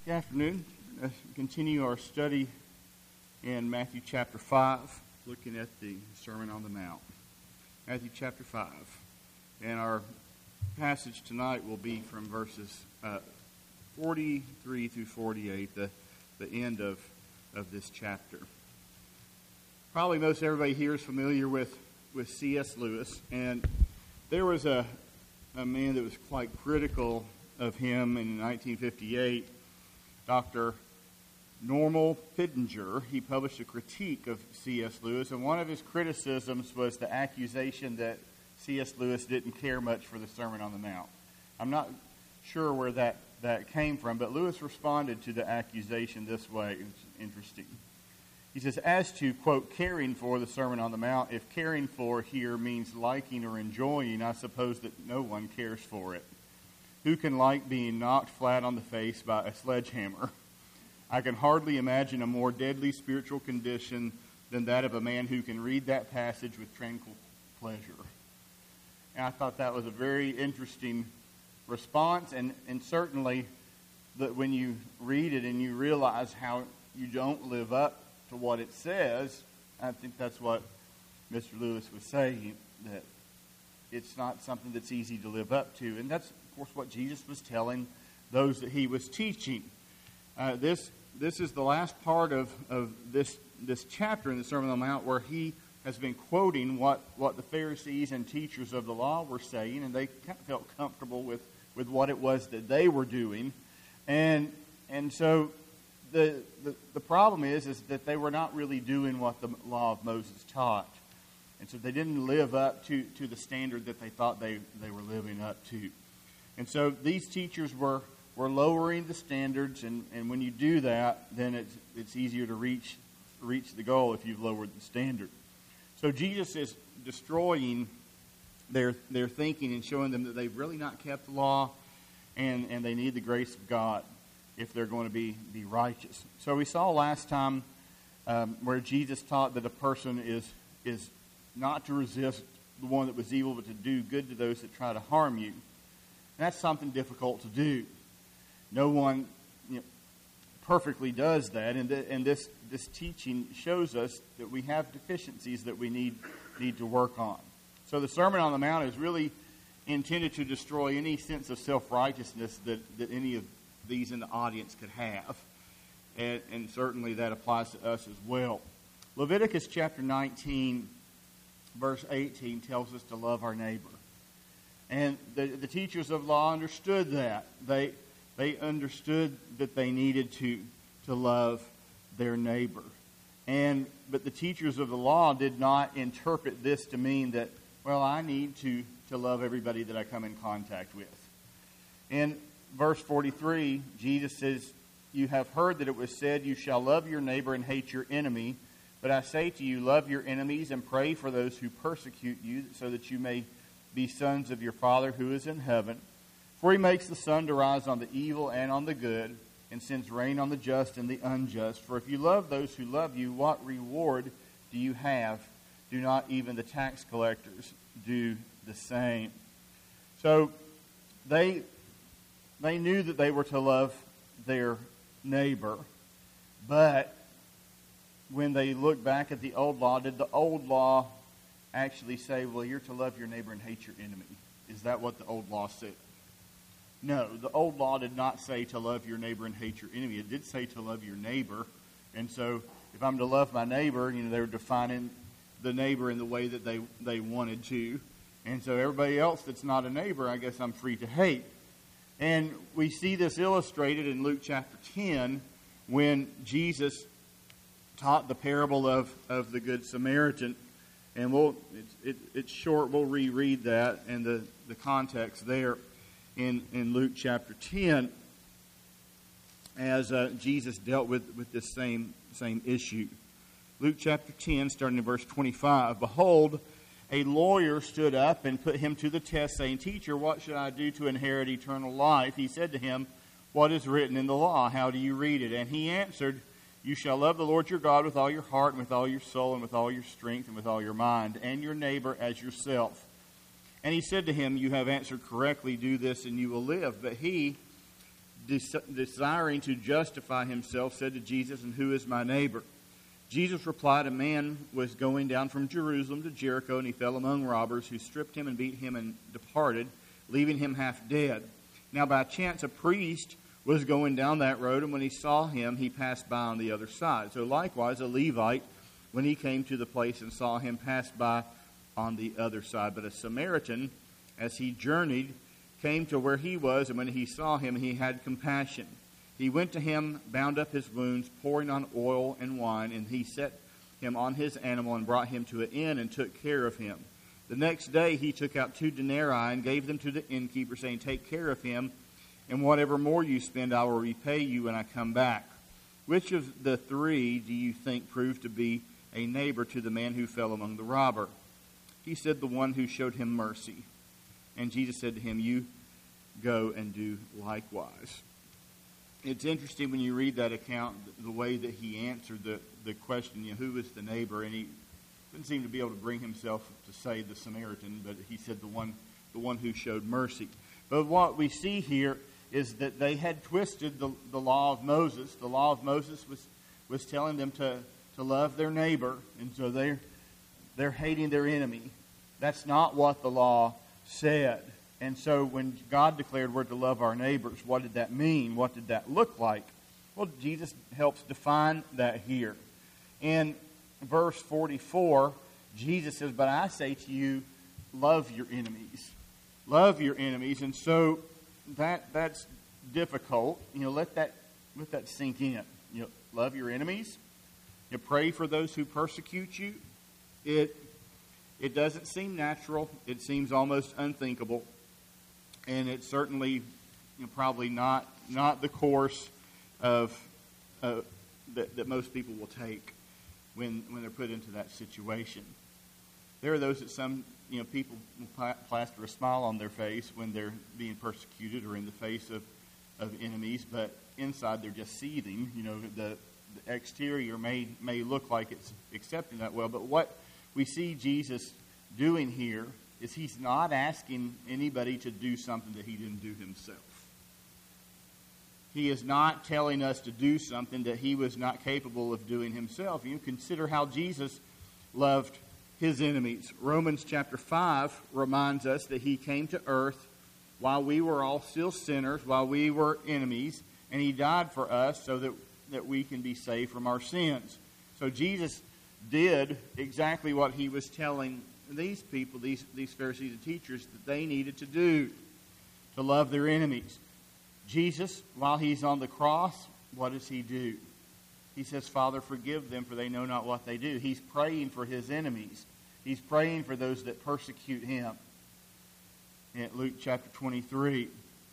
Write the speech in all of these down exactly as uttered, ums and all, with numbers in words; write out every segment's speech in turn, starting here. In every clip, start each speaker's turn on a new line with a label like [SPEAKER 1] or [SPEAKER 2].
[SPEAKER 1] Good afternoon. Let's continue our study in Matthew chapter five, looking at the Sermon on the Mount. Matthew chapter five. And our passage tonight will be from verses uh, forty-three through forty-eight, the, the end of, of this chapter. Probably most everybody here is familiar with, with C S Lewis, and there was a, a man that was quite critical of him in nineteen fifty-eight. Doctor Normal Pittenger, he published a critique of C S Lewis, and one of his criticisms was the accusation that C S Lewis didn't care much for the Sermon on the Mount. I'm not sure where that, that came from, but Lewis responded to the accusation this way. It's interesting. He says, as to, quote, caring for the Sermon on the Mount, if caring for here means liking or enjoying, I suppose that no one cares for it. Who can like being knocked flat on the face by a sledgehammer? I can hardly imagine a more deadly spiritual condition than that of a man who can read that passage with tranquil pleasure. And I thought that was a very interesting response, and, and certainly that when you read it and you realize how you don't live up to what it says, I think that's what Mister Lewis was saying, that it's not something that's easy to live up to. And that's, of course, what Jesus was telling those that he was teaching. Uh, this this is the last part of, of this this chapter in the Sermon on the Mount where he has been quoting what, what the Pharisees and teachers of the law were saying, and they kind of felt comfortable with, with what it was that they were doing. And and so the, the the problem is, is that they were not really doing what the law of Moses taught. And so they didn't live up to, to the standard that they thought they, they were living up to. And so these teachers were, were lowering the standards, and, and when you do that, then it's it's easier to reach reach the goal if you've lowered the standard. So Jesus is destroying their their thinking and showing them that they've really not kept the law, and, and they need the grace of God if they're going to be, be righteous. So we saw last time um, where Jesus taught that a person is is not to resist the one that was evil, but to do good to those that try to harm you. And that's something difficult to do. No one you know, perfectly does that, and, th- and this this teaching shows us that we have deficiencies that we need need to work on. So the Sermon on the Mount is really intended to destroy any sense of self-righteousness that, that any of these in the audience could have, and, and certainly that applies to us as well. Leviticus chapter nineteen, verse eighteen tells us to love our neighbor. And the, the teachers of law understood that. They they understood that they needed to, to love their neighbor. And but the teachers of the law did not interpret this to mean that, well, I need to, to love everybody that I come in contact with. In verse forty-three, Jesus says, you have heard that it was said, you shall love your neighbor and hate your enemy. But I say to you, love your enemies and pray for those who persecute you, so that you may be sons of your Father who is in heaven. For he makes the sun to rise on the evil and on the good, and sends rain on the just and the unjust. For if you love those who love you, what reward do you have? Do not even the tax collectors do the same? So they they knew that they were to love their neighbor, but when they look back at the old law, did the old law actually say, well, you're to love your neighbor and hate your enemy? Is that what the old law said? No, the old law did not say to love your neighbor and hate your enemy. It did say to love your neighbor. And so if I'm to love my neighbor, you know, they were defining the neighbor in the way that they, they wanted to. And so everybody else that's not a neighbor, I guess I'm free to hate. And we see this illustrated in Luke chapter ten when Jesus taught the parable of, of the Good Samaritan. And we'll it's, it, it's short. We'll reread that and the, the context there in, in Luke chapter ten as uh, Jesus dealt with, with this same, same issue. Luke chapter ten, starting in verse twenty-five. Behold, a lawyer stood up and put him to the test, saying, Teacher, what should I do to inherit eternal life? He said to him, What is written in the law? How do you read it? And he answered, You shall love the Lord your God with all your heart and with all your soul and with all your strength and with all your mind, and your neighbor as yourself. And he said to him, You have answered correctly, do this and you will live. But he, des- desiring to justify himself, said to Jesus, "And who is my neighbor?" Jesus replied, "A man was going down from Jerusalem to Jericho, and he fell among robbers, who stripped him and beat him and departed, leaving him half dead. Now by chance a priest was going down that road, and when he saw him, he passed by on the other side. So likewise a Levite, when he came to the place and saw him, passed by on the other side. But a Samaritan, as he journeyed, came to where he was, and when he saw him, he had compassion. He went to him, bound up his wounds, pouring on oil and wine, and he set him on his animal and brought him to an inn and took care of him. The next day he took out two denarii and gave them to the innkeeper, saying, 'Take care of him, and whatever more you spend I will repay you when I come back.' Which of the three do you think proved to be a neighbor to the man who fell among the robber?" He said, "The one who showed him mercy." And Jesus said to him, "You go and do likewise." It's interesting when you read that account, the way that he answered the, the question, you know, who is the neighbor? And he didn't seem to be able to bring himself to say the Samaritan, but he said the one, the one who showed mercy. But what we see here is that they had twisted the, the law of Moses. The law of Moses was, was telling them to, to love their neighbor, and so they're, they're hating their enemy. That's not what the law said. And so when God declared we're to love our neighbors, what did that mean? What did that look like? Well, Jesus helps define that here. In verse forty-four, Jesus says, "But I say to you, love your enemies." Love your enemies. And so that that's difficult. You know, let that let that sink in. You know, love your enemies. You know, pray for those who persecute you. It it doesn't seem natural. It seems almost unthinkable. And it's certainly, you know, probably not not the course of uh, that, that most people will take when when they're put into that situation. There are those that some you know people will plaster a smile on their face when they're being persecuted or in the face of, of enemies, but inside they're just seething. You know, the, the exterior may may look like it's accepting that well, but what we see Jesus doing here is he's not asking anybody to do something that he didn't do himself. He is not telling us to do something that he was not capable of doing himself. You consider how Jesus loved his enemies. Romans chapter five reminds us that he came to earth while we were all still sinners, while we were enemies, and he died for us so that, that we can be saved from our sins. So Jesus did exactly what he was telling these people, these, these Pharisees and teachers, that they needed to do, to love their enemies. Jesus, while he's on the cross, what does he do? He says, "Father, forgive them, for they know not what they do." He's praying for his enemies. He's praying for those that persecute him. In Luke chapter twenty-three.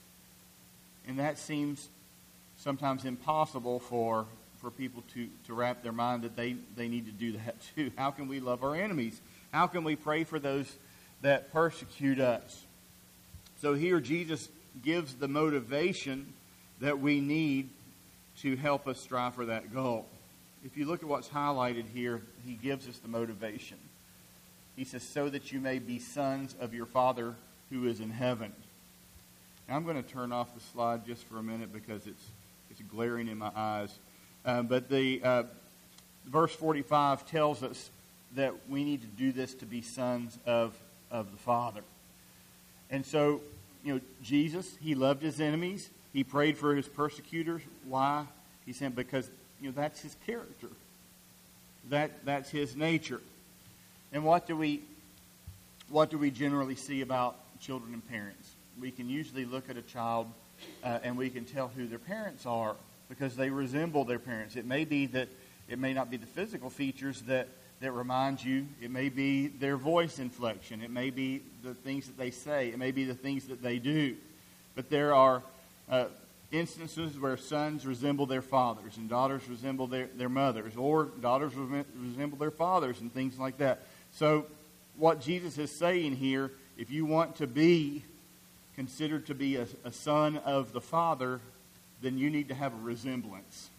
[SPEAKER 1] And that seems sometimes impossible for, for people to, to wrap their mind that they, they need to do that too. How can we love our enemies? How can we pray for those that persecute us? So here Jesus gives the motivation that we need to help us strive for that goal. If you look at what's highlighted here, he gives us the motivation. He says, "So that you may be sons of your Father who is in heaven." Now, I'm going to turn off the slide just for a minute because it's it's glaring in my eyes. Um, but the uh, verse forty-five tells us that we need to do this to be sons of, of the Father. And so, you know, Jesus, he loved his enemies. He prayed for his persecutors. Why? He said because, you know, that's his character. That that's his nature. And what do we what do we generally see about children and parents? We can usually look at a child uh, and we can tell who their parents are because they resemble their parents. It may be that it may not be the physical features that that remind you. It may be their voice inflection. It may be the things that they say. It may be the things that they do. But there are uh, instances where sons resemble their fathers and daughters resemble their, their mothers, or daughters resemble their fathers and things like that. So what Jesus is saying here, if you want to be considered to be a, a son of the Father, then you need to have a resemblance.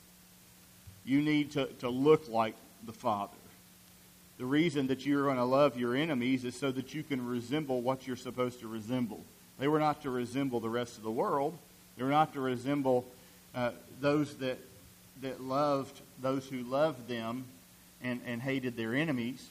[SPEAKER 1] You need to, to look like the Father. The reason that you're going to love your enemies is so that you can resemble what you're supposed to resemble. They were not to resemble the rest of the world. They're not to resemble uh, those that that loved those who loved them and, and hated their enemies.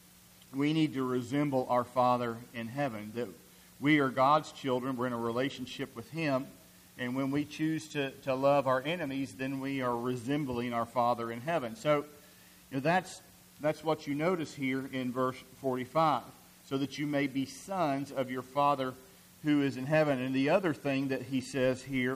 [SPEAKER 1] We need to resemble our Father in heaven. That we are God's children. We're in a relationship with Him. And when we choose to, to love our enemies, then we are resembling our Father in heaven. So, you know, that's that's what you notice here in verse forty-five. So that you may be sons of your Father who is in heaven. And the other thing that he says here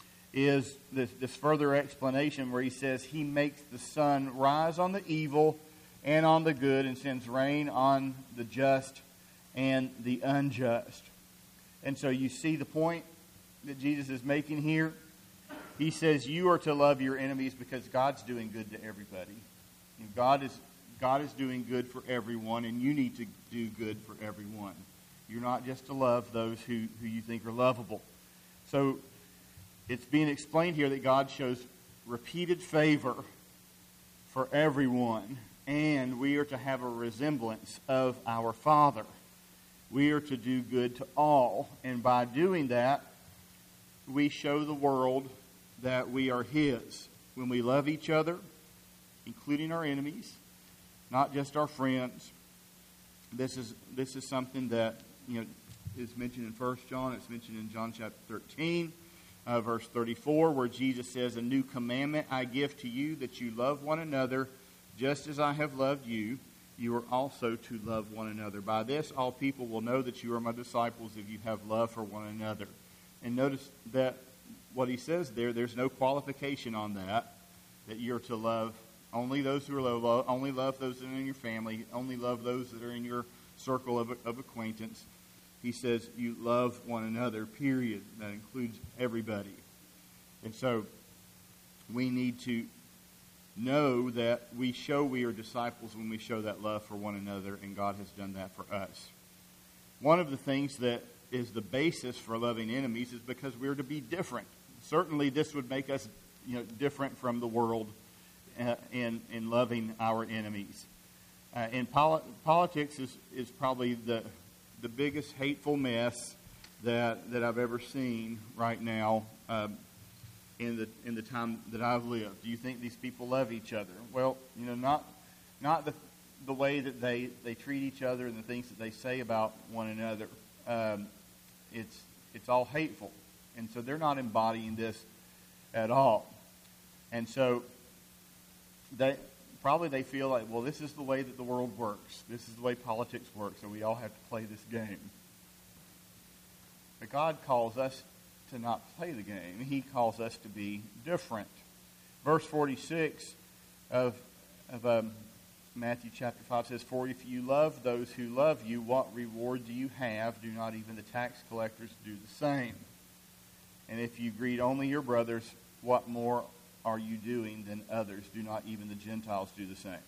[SPEAKER 1] is this, this further explanation where he says He makes the sun rise on the evil and on the good and sends rain on the just and the unjust. And so you see the point that Jesus is making here. He says you are to love your enemies because God's doing good to everybody. And God is God is doing good for everyone, and you need to do good for everyone. You're not just to love those who, who you think are lovable. So it's being explained here that God shows repeated favor for everyone, and we are to have a resemblance of our Father. We are to do good to all, and by doing that, we show the world that we are His. When we love each other, including our enemies, not just our friends. This is this is something that, you know, is mentioned in First John. It's mentioned in John chapter thirteen, uh, verse thirty-four, where Jesus says, "A new commandment I give to you, that you love one another, just as I have loved you. You are also to love one another. By this, all people will know that you are my disciples if you have love for one another." And notice that what he says there, there's no qualification on that, that you're to love only those who are low, only love those that are in your family, only love those that are in your circle of, of acquaintance. He says you love one another, period. That includes everybody. And so we need to know that we show we are disciples when we show that love for one another, and God has done that for us. One of the things that is the basis for loving enemies is because we're to be different. Certainly this would make us, you know, different from the world uh, in, in loving our enemies. Uh, and poli- politics is, is probably the the biggest hateful mess that that I've ever seen right now um, in the in the time that I've lived. Do you think these people love each other? Well, you know, not not the the way that they, they treat each other and the things that they say about one another. Um, it's it's all hateful, and so they're not embodying this at all. And so they probably they feel like, well, this is the way that the world works. This is the way politics works, so we all have to play this game. But God calls us to not play the game. He calls us to be different. Verse forty-six of of um, Matthew chapter five says, "For if you love those who love you, what reward do you have? Do not even the tax collectors do the same? And if you greet only your brothers, what more are you doing than others? Do not even the Gentiles do the same?"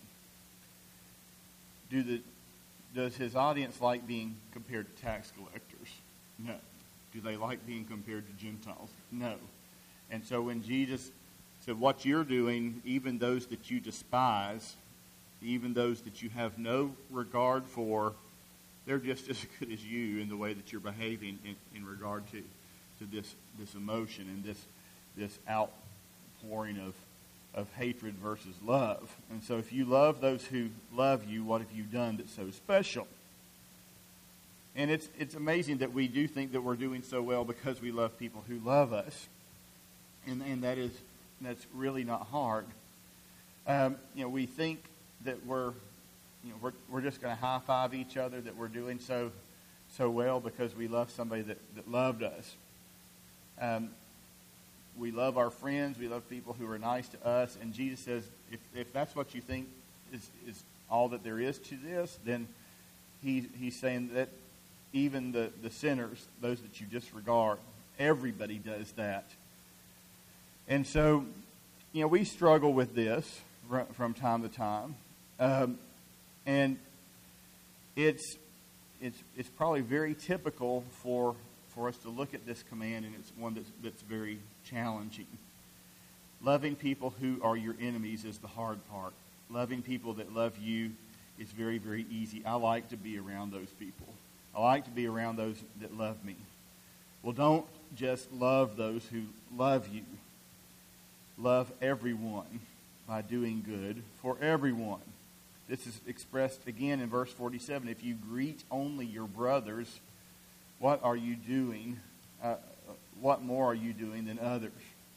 [SPEAKER 1] Do the does his audience like being compared to tax collectors? No. Do they like being compared to Gentiles? No. And so when Jesus said, what you're doing, even those that you despise, even those that you have no regard for, they're just as good as you in the way that you're behaving in, in regard to, to this this emotion and this this outpouring of, of hatred versus love. And so if you love those who love you, what have you done that's so special? And it's it's amazing that we do think that we're doing so well because we love people who love us. And and that is that's really not hard. Um, you know, we think that we're you know we're we're just going to high five each other, that we're doing so so well because we love somebody that, that loved us. Um, we love our friends, we love people who are nice to us, and Jesus says if if that's what you think is is all that there is to this, then he he's saying that even the, the sinners, those that you disregard, everybody does that. And so, you know, we struggle with this from time to time. Um, and it's it's it's probably very typical for for us to look at this command, and it's one that's that's very challenging. Loving people who are your enemies is the hard part. Loving people that love you is very, very easy. I like to be around those people. I like to be around those that love me. Well, don't just love those who love you. Love everyone by doing good for everyone. This is expressed again in verse forty-seven. If you greet only your brothers, what are you doing? Uh, what more are you doing than others?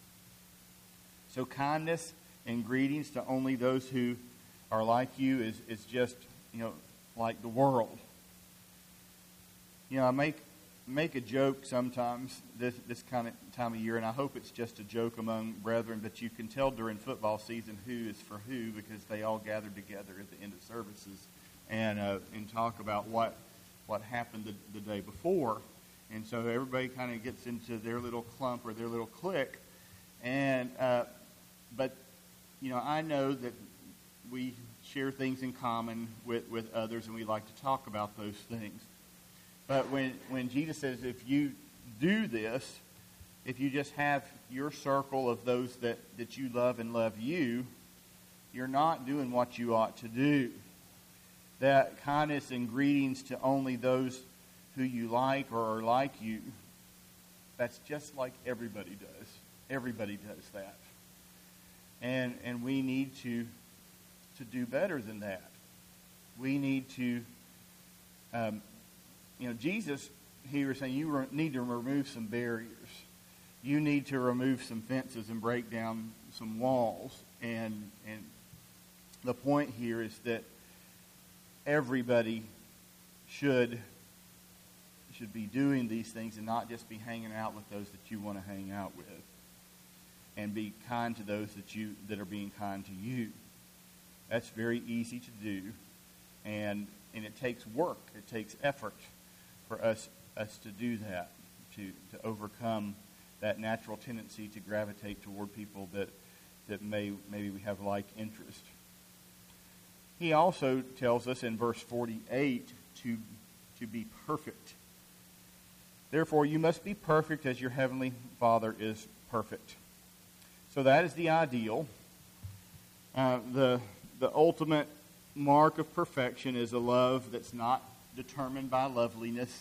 [SPEAKER 1] So kindness and greetings to only those who are like you is, is just, you know, like the world. You know, I make make a joke sometimes this this kind of time of year, and I hope it's just a joke among brethren, but you can tell during football season who is for who because they all gather together at the end of services and uh, and talk about what what happened the, the day before. And so everybody kind of gets into their little clump or their little clique. And uh, but, you know, I know that we share things in common with, with others, and we like to talk about those things. But when, when Jesus says, if you do this, if you just have your circle of those that, that you love and love you, you're not doing what you ought to do. That kindness and greetings to only those who you like or are like you, that's just like everybody does. Everybody does that. And and we need to to do better than that. We need to, um, you know, Jesus, he was saying you re- need to remove some barriers. You need to remove some fences and break down some walls. And and the point here is that everybody should should be doing these things and not just be hanging out with those that you want to hang out with. And be kind to those that you that are being kind to you. That's very easy to do, and and it takes work. It takes effort for us us to do that, to to overcome that natural tendency to gravitate toward people that that may maybe we have like interest. He also tells us in verse forty-eight to to be perfect. Therefore, you must be perfect as your heavenly Father is perfect. So that is the ideal. Uh, the the ultimate mark of perfection is a love that's not determined by loveliness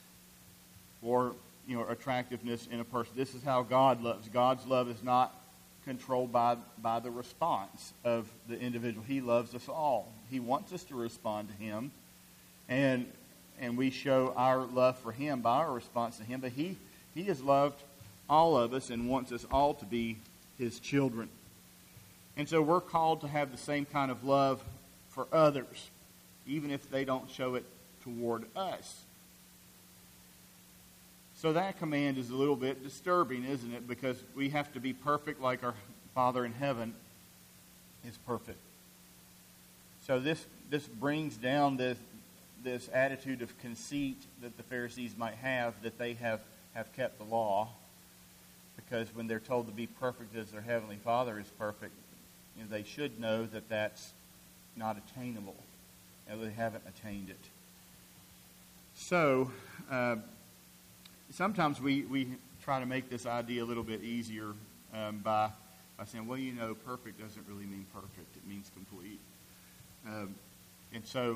[SPEAKER 1] or, you know, attractiveness in a person. This is how God loves. God's love is not controlled by by the response of the individual. He loves us all. He wants us to respond to Him, and and we show our love for Him by our response to Him. But He He has loved all of us and wants us all to be His children. And so we're called to have the same kind of love for others, even if they don't show it toward us. So that command is a little bit disturbing, isn't it? Because we have to be perfect like our Father in heaven is perfect. So this this brings down this this attitude of conceit that the Pharisees might have, that they have, have kept the law. Because when they're told to be perfect as their Heavenly Father is perfect, you know, they should know that that's not attainable. And they haven't attained it. So, uh, sometimes we, we try to make this idea a little bit easier um, by, by saying, well, you know, perfect doesn't really mean perfect. It means complete. Um, and so,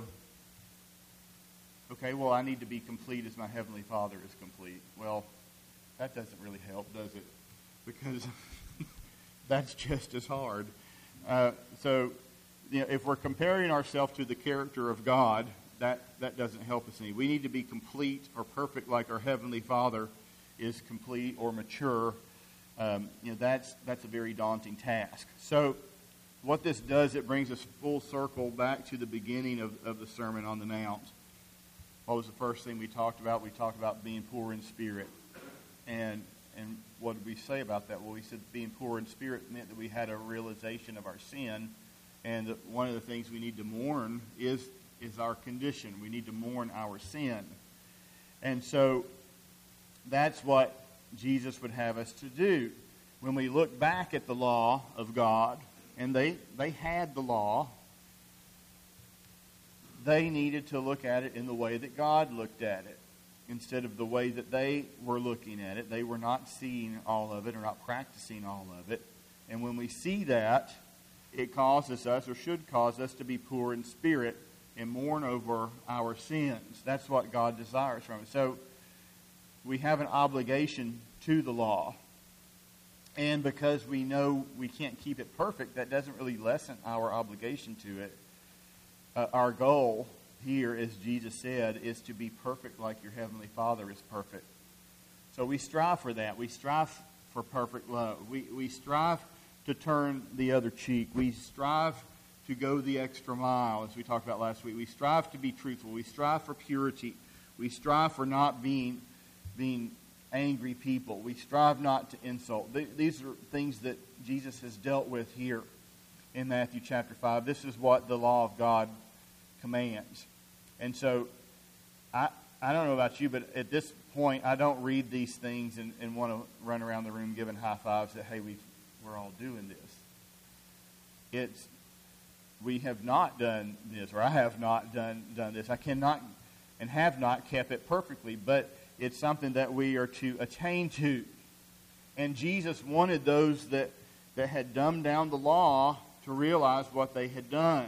[SPEAKER 1] okay, well, I need to be complete as my Heavenly Father is complete. Well, that doesn't really help, does it? Because that's just as hard. Uh, so, you know, if we're comparing ourselves to the character of God, that, that doesn't help us any. We need to be complete or perfect like our Heavenly Father is complete or mature. Um, you know, that's that's a very daunting task. So, what this does, it brings us full circle back to the beginning of, of the Sermon on the Mount. What was the first thing we talked about? We talked about being poor in spirit. And and what did we say about that? Well, we said being poor in spirit meant that we had a realization of our sin. And that one of the things we need to mourn is, is our condition. We need to mourn our sin. And so that's what Jesus would have us to do. When we look back at the law of God, and they, they had the law, they needed to look at it in the way that God looked at it, instead of the way that they were looking at it. They were not seeing all of it or not practicing all of it. And when we see that, it causes us, or should cause us, to be poor in spirit and mourn over our sins. That's what God desires from us. So we have an obligation to the law. And because we know we can't keep it perfect, that doesn't really lessen our obligation to it. Uh, our goal here, as Jesus said, is to be perfect like your Heavenly Father is perfect. So we strive for that. We strive for perfect love. We, we strive to turn the other cheek. We strive to go the extra mile, as we talked about last week. We strive to be truthful. We strive for purity. We strive for not being, being angry people. We strive not to insult. These are things that Jesus has dealt with here in Matthew chapter five. This is what the law of God commands. And so, I I don't know about you, but at this point, I don't read these things and, and want to run around the room giving high fives that, hey, we've, we're all doing this. It's, we have not done this, or I have not done, done this. I cannot and have not kept it perfectly, but it's something that we are to attain to. And Jesus wanted those that, that had dumbed down the law to realize what they had done.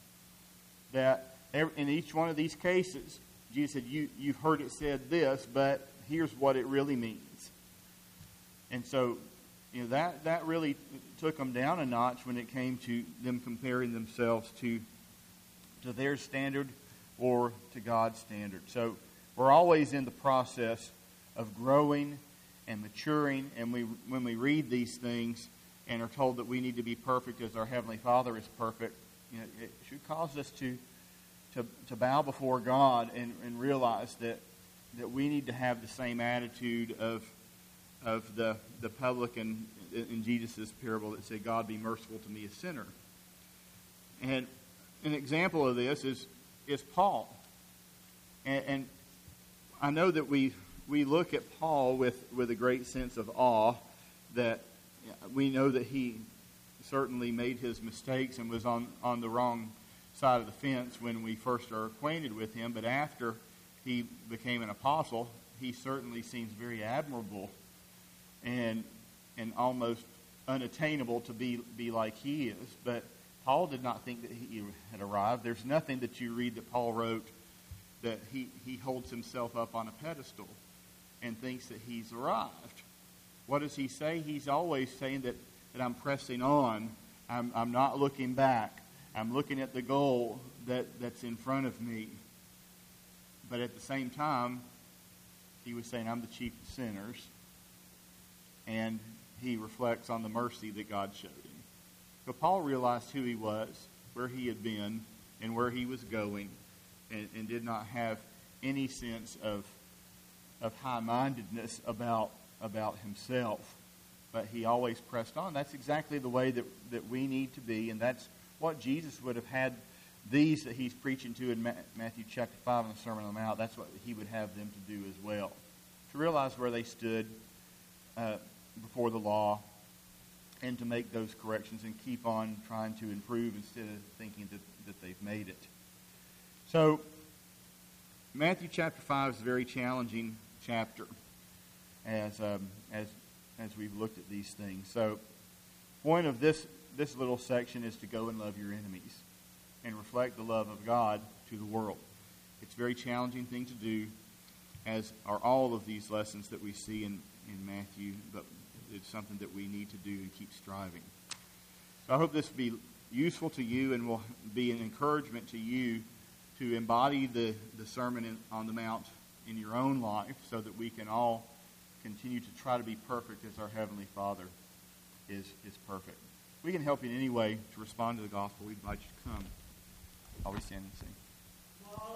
[SPEAKER 1] That in each one of these cases, Jesus said, you, you've heard it said this, but here's what it really means. And so, you know, that, that really took them down a notch when it came to them comparing themselves to, to their standard or to God's standard. So we're always in the process of growing and maturing, and we when we read these things and are told that we need to be perfect as our Heavenly Father is perfect, you know, it should cause us to to, to bow before God and, and realize that that we need to have the same attitude of of the, the publican in Jesus' parable that said, God, be merciful to me, a sinner. And an example of this is is Paul. And, and I know that we we look at Paul with, with a great sense of awe, that we know that he certainly made his mistakes and was on, on the wrong side of the fence when we first are acquainted with him. But after he became an apostle, he certainly seems very admirable and and almost unattainable to be, be like he is. But Paul did not think that he had arrived. There's nothing that you read that Paul wrote that he, he holds himself up on a pedestal and thinks that he's arrived. What does he say? He's always saying that, that I'm pressing on. I'm, I'm not looking back. I'm looking at the goal that, that's in front of me. But at the same time, he was saying, I'm the chief of sinners. And he reflects on the mercy that God showed him. So Paul realized who he was, where he had been, and where he was going, and, and did not have any sense of of high-mindedness about about himself. But he always pressed on. That's exactly the way that, that we need to be, and that's what Jesus would have had these that he's preaching to in Matthew chapter five in the Sermon on the Mount. That's what he would have them to do as well. To realize where they stood uh, before the law, and to make those corrections and keep on trying to improve instead of thinking that, that they've made it. So, Matthew chapter five is a very challenging chapter as um, as as we've looked at these things. So, point of this this little section is to go and love your enemies and reflect the love of God to the world. It's a very challenging thing to do, as are all of these lessons that we see in, in Matthew, but it's something that we need to do and keep striving. So I hope this will be useful to you and will be an encouragement to you to embody the, the Sermon in, on the Mount in your own life, so that we can all continue to try to be perfect as our Heavenly Father is, is perfect. If we can help you in any way to respond to the gospel, we invite you to come. Always stand and sing.